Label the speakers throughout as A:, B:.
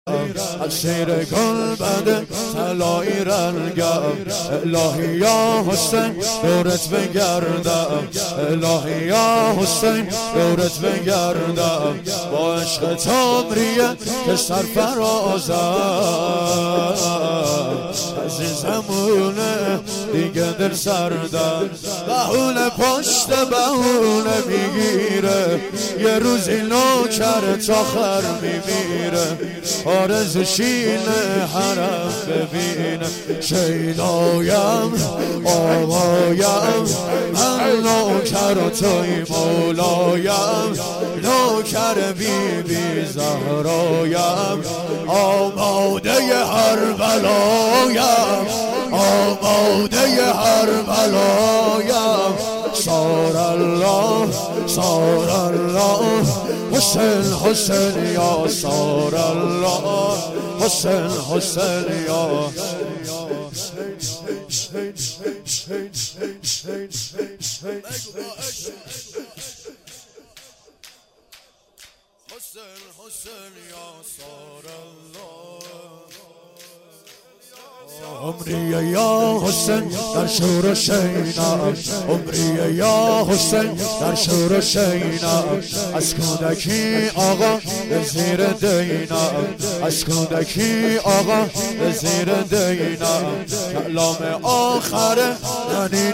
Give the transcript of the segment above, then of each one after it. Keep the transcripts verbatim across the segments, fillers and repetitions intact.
A: از شیر گل بده طلایی رنگم الهی یا حسین دورت بگردم الهی یا حسین دورت بگردم با عشق تمریه که سرفرازم عزیزمونه دیگه دل سردم بهونه پشت بهونه میگیره یه روزی نوکر تا خر میمیره آرزو شینه حرم ببینه شیدایم آوایم من نوکر و توی مولایم نوکر بی بی زهرایم آماده هر بلایم آماده هر بلایم صار الله صار الله حسین حسین یا صار الله حسین حسین یا حسین حسین یا صار الله عمری یا حسین در شور و شینم عمری یا حسین در شور و شینم از کودکی آقا به زیر دینم از کودکی آقا به زیر دینم کلام آخر جنین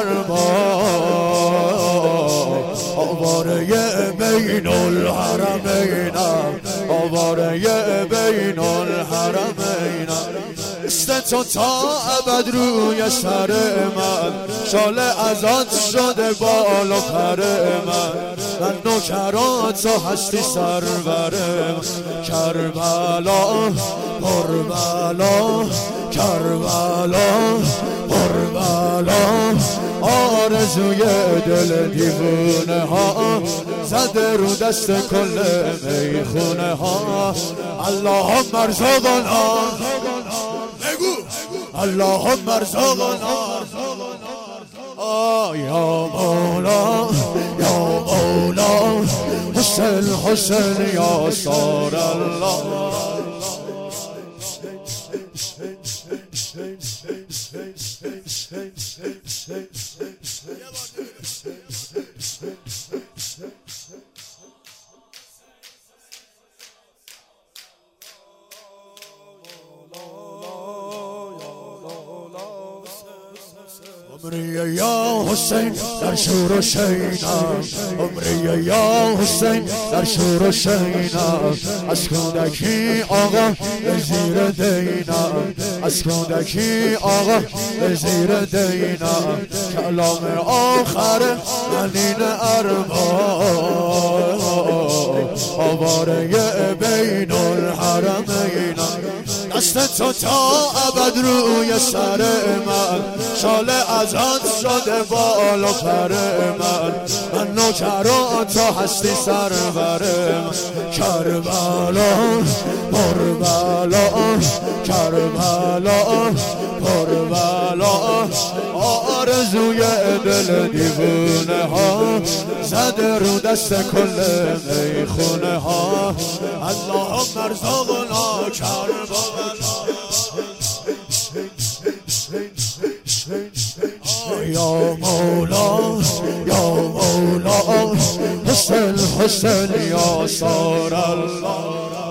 A: ارباب آواره بین الحرمینم آواره بین الحرمینم است تو تا ابد روی سر من شال ازاد شده بال و پر من من نوکرات و هستی سرورم کربلا کربلا کربلا کربلا آرزوی دل دیوونه ها زده رو دست کل میخونه ها اللهم ارزقنا اللهم ارزقنا یا مولا یا مولا حسین حسین یا صار الله عمری یا حسین در شور و شینم عمری یا حسین در شور و شینم از کودکی آقا به زیر دینم از کودکی آقا به زیر دینم کلام آخر جنین ارباب آواره بین الحرمینم دست تو تا ابد روی سر من شال ازاد شده بال و پر من من نوکرات و هستی سرورم کربلا کربلا کربلا کربلا آرزوی دل دیوونه ها زده رو دست کل میخونه ها اللهم ارزقنا کربلا یا مولا یا مولا حسین حسین یا صار الله